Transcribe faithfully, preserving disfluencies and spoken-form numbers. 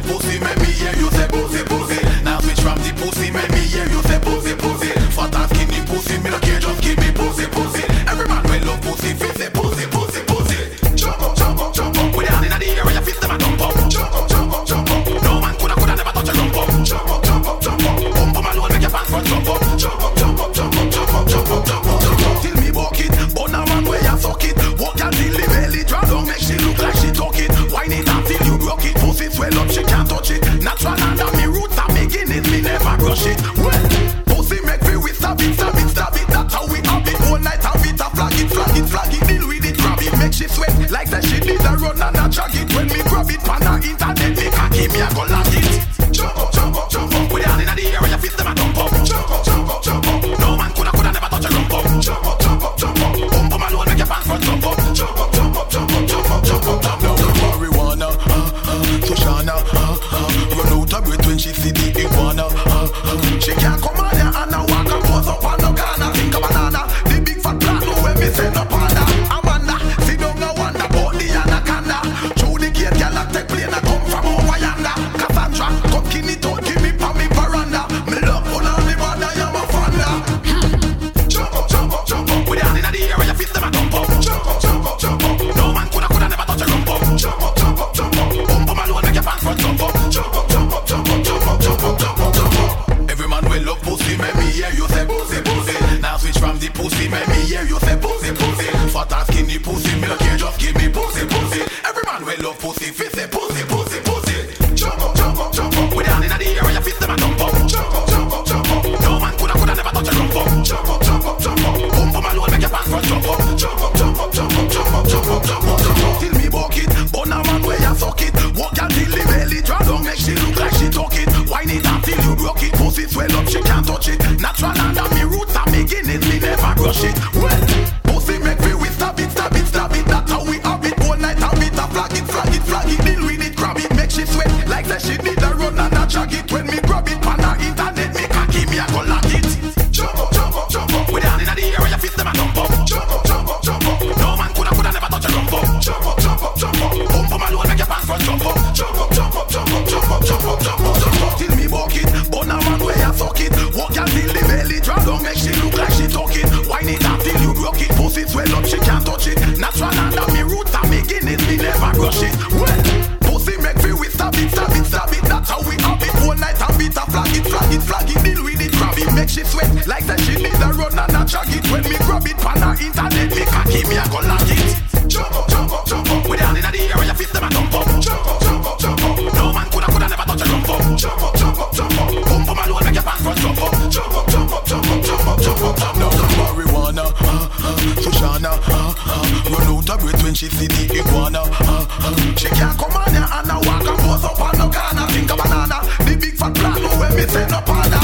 pussy, make me hear you say pussy, pussy. Now switch from the pussy, make me hear you say pussy, pussy. Fat and skinny pussy, me no care, just give me pussy, pussy. Every man will love pussy, face say pussy, pussy, pussy. Jump up, jump up, jump up. With your hand in the air and your fist them a jump up. Jump up, jump up, jump up. No man coulda, coulda never touch a jump up. Jump up, jump up, jump up. Bump up alone, make your pants front jump up. Jump up, jump up, jump up, jump up, jump up, jump up, jump up. Till me walk it, but now man where you suck it. Walk your till the belly drop down, make she look like she talk it. Wine it until you broke it. Pussy swell up, she can't touch it. Natural under me roots and beginning, me never brush it. Well, pussy make me with stab it, stab it, stab it. That's how we have it. All night have it, a flag it, flag it, flag it. Deal with it, grab it, make she sweat like that she did a run and a drag it. When me grab it, pan the internet, me cocky, me a go lock it. Jump up, jump up, jump up. With your hand in the air and your fist them a jump up. Jump up, jump up, jump up. No man coulda, coulda never touch a jump up. Jump up, jump up, jump up. Bump up alone, make your pants front jump up. Jump up, jump up, jump up, jump up, jump up, jump up. Marijuana, uh, uh, Sushana, uh, uh, run out of breath when she see the iguana. Uh, uh, she can't come on here and a walk and pose up on no Ghana. Think of banana, the big fat plant when me send up Panda. Amanda, sit down no wonder about the anaconda. Through the gate, girl a take plane a come from over yonder. Cassandra, come give me out, give me pa me veranda. Me love one on the mother, you're my fanda. Jump up, jump up, jump up. With your hand in the air and your fist them a jump up. Jump up, jump up, jump up. No man coulda, coulda never touch a jump up. Jump up, jump up, jump up. Bump up alone, make your pants front jump up. Jump up, jump up, jump up, jump up, jump up, jump up, jump up. Every man will love pussy, make me hear you say pussy, pussy. Now switch from the pussy, make me hear you say pussy, pussy. Fat and skinny pussy, me no care, just give me pussy, pussy. Every man will love pussy, face say pussy, pussy, pussy. Jump up, jump up, jump up. With your hand in the air and your fist them a jump up. Jump up, jump up, jump up. No man coulda, coulda never touch a jump up. Jump up, jump up, jump up. Bump up alone, make your pants front jump up. Jump up, jump up, jump up, jump up, jump up, jump up, jump up. Till me walk it, but now man where you suck it. Walk your till the belly drop down, make she look like she talk it. Wine it until you broke it. Pussy swell up, she can't touch it. Natural under me roots and beginnings, me never brush it. Well, pussy make me with stab it, stab it, stab it. That's how we have it. All night have it, a flag it, flag it, flag it. Deal with it, grab it, make she sweat like that she did a run and a drag it. When me grab it, pan the internet, me cocky, me a go lock it. Jump up, jump up, jump up. With your hand in the air and your fist them a jump up. Jump up, jump up, jump up. No man coulda, coulda never touch a jump up. Jump up, jump up, jump up. Bump up alone, make your pants front jump up. Jump up, jump up, jump up, jump up, jump up, jump up, jump up. Till me walk it, but now man where you suck it. Walk your till the belly drop down, make she look like she talk it. Wine it until you broke it. Pussy swell up, she can't touch it. Natural under me roots and beginnings, me never brush it. Well, pussy make me with stab it, stab it, stab it. That's how we have it. All night have it, a flag it, flag it, flag it. Deal with it, grab it, make she sweat like that she did a run and a drag it. When me grab it, pan the internet, me cocky, me a go lock it. Jump up, jump up, jump up. With your hand in the air and your fist them a jump up. Jump up, jump up, jump up. No man coulda, coulda never touch a jump up. Jump up, jump up, jump up. Bump up alone, make your pants front jump up. Jump up, jump up, jump up, jump up, jump up, jump up. Now marijuana, uh, uh, Sushana, uh, uh, run out of breath when she see the iguana. Uh, uh, she can't come on here and a walk and pose up on no Ghana. Think of banana, the big fat plant when me send up on her.